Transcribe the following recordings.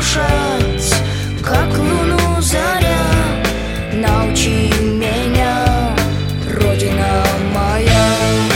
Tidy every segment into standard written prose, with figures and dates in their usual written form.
разрушать, как луну заря. Научи меня, Родина моя.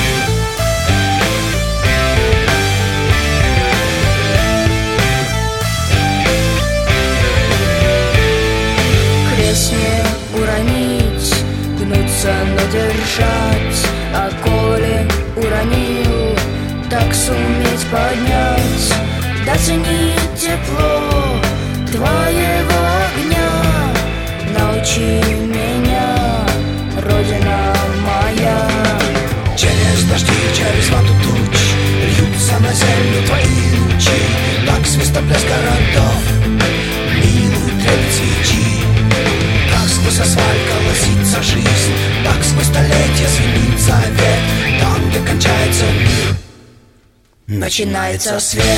Крест не уронить, гнуться, но держать. А коли уронил, так суметь поднять. Да ценить тепло твоего огня. Научи меня, Родина моя. Через дожди, через вату туч льются на землю твои лучи. Так свистом блеск городов милует трепет свечи. Так сквозь асфальт колосится жизнь, так сквозь столетия звенит завет. Там, где кончается мир, начинается свет.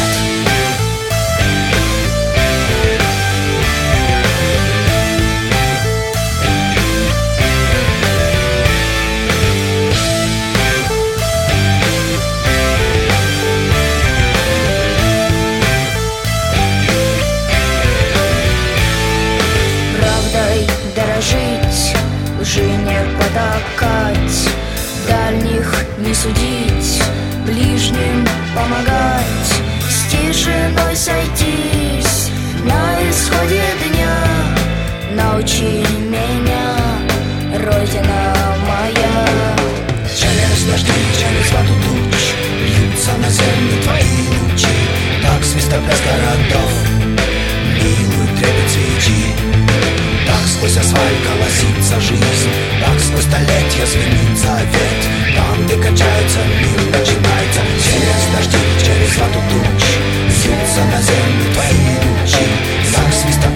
Дорожить, лжи не потакать, дальних не судить, ближним помогать, с тишиной сойтись на исходе дня. Научи меня, Родина моя. Через дожди, через вату туч льются на землю твои лучи. Так свистом блеск городов милует трепет свечи. Так сквозь асфальт колосится жизнь, так сквозь столетия звенит завет. Там, где кончается мир, начинается. Через дожди, через вату туч льются на землю твои лучи. Так свистом